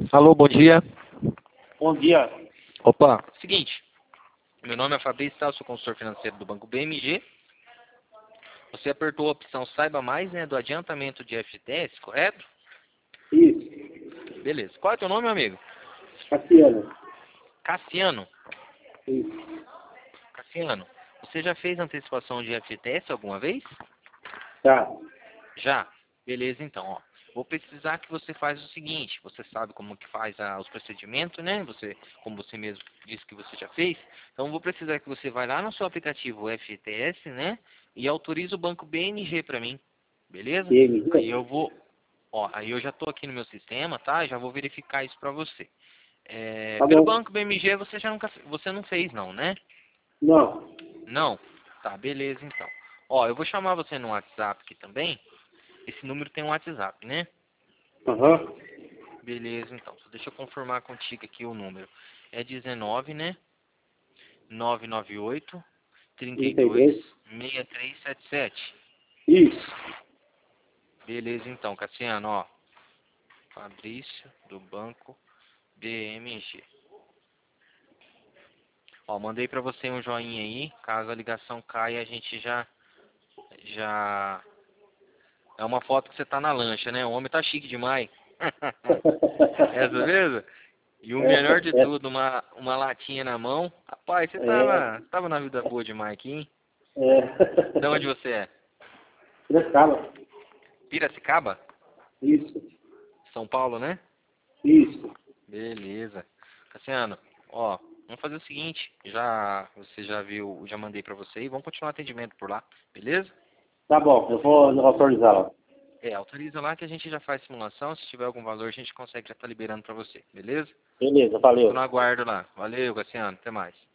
Alô, bom dia. Bom dia. Opa, seguinte, meu nome é Fabrício, tá? Eu sou consultor financeiro do Banco BMG. Você apertou a opção Saiba Mais, né, do adiantamento de FGTS, correto? Isso. Beleza. Qual é o teu nome, meu amigo? Cassiano. Cassiano. Isso. Cassiano, você já fez antecipação de FGTS alguma vez? Tá. Já? Beleza, então, ó. Vou precisar que você faz o seguinte, você sabe como que faz os procedimentos, né? Como você mesmo disse que você já fez. Então, vou precisar que você vá lá no seu aplicativo FGTS, né? E autorize o banco BMG para mim, beleza? Aí BMG? eu vou, ó, aí eu já estou aqui no meu sistema, tá? Já vou verificar isso para você. Tá Pelo bom. banco BMG você não fez não, né? Não. Não? Tá, beleza então. Ó, eu vou chamar você no WhatsApp aqui também. Esse número tem um WhatsApp, né? Aham. Beleza, então. Só deixa eu confirmar contigo aqui o número. É 19, né? 998 32 32? 6377. Isso. Beleza, então, Cassiano, ó. Fabrício, do Banco BMG. Ó, mandei pra você um joinha aí. Caso a ligação caia, a gente já... É uma foto que você tá na lancha, né? O homem tá chique demais. Essa mesmo? E o Essa, melhor de essa. tudo, uma latinha na mão. Rapaz, você É. tava na vida boa demais aqui, hein? De onde É. você é? Piracicaba. Piracicaba? Isso. São Paulo, né? Isso. Beleza. Cassiano, ó, vamos fazer o seguinte. Você já viu, já mandei pra você e vamos continuar o atendimento por lá, beleza? Tá bom, eu vou autorizar lá. Autoriza lá que a gente já faz simulação. Se tiver algum valor, a gente consegue já estar liberando pra você, beleza? Beleza, Fico no valeu. aguardo lá. Valeu, Cassiano. Até mais.